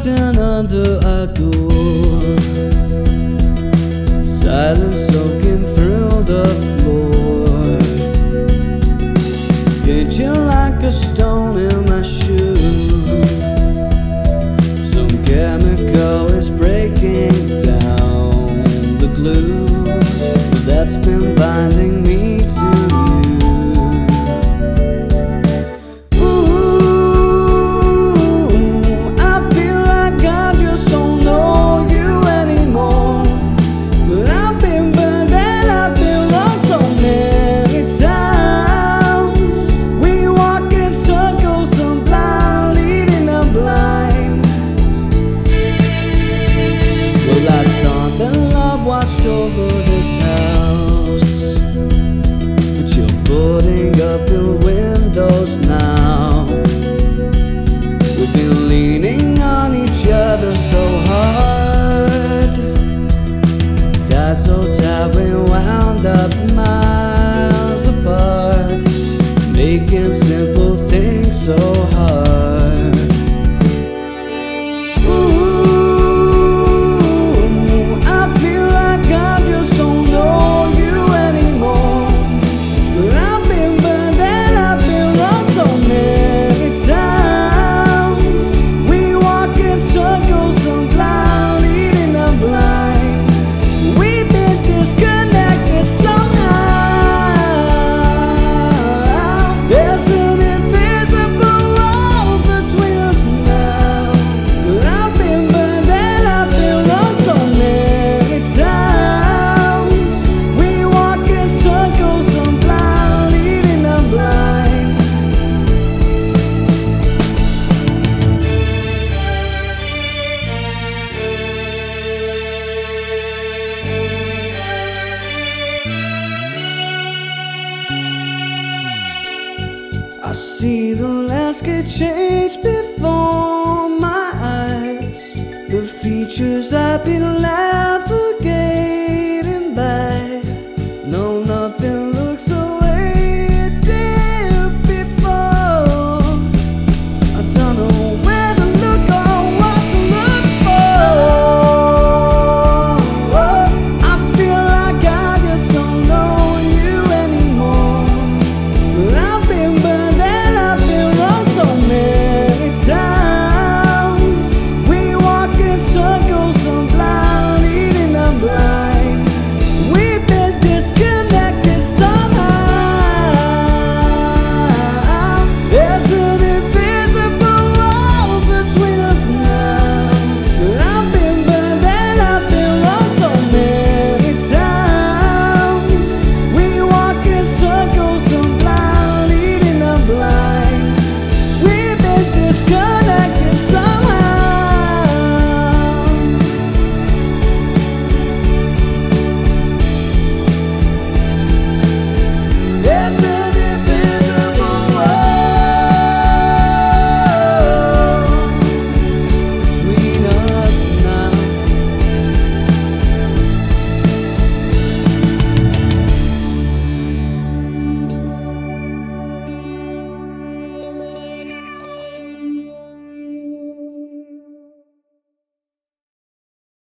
stand under a door, silence soaking through the floor, pinching like a stone in my shoe. Some chemical is breaking down the glue that's been binding me to you. Watched over this house, but you're boarding up your windows now. We've been leaning on each other so hard, tied so tight we wound up miles apart, making simple things so hard. I see the landscape change before my eyes, the features I've been left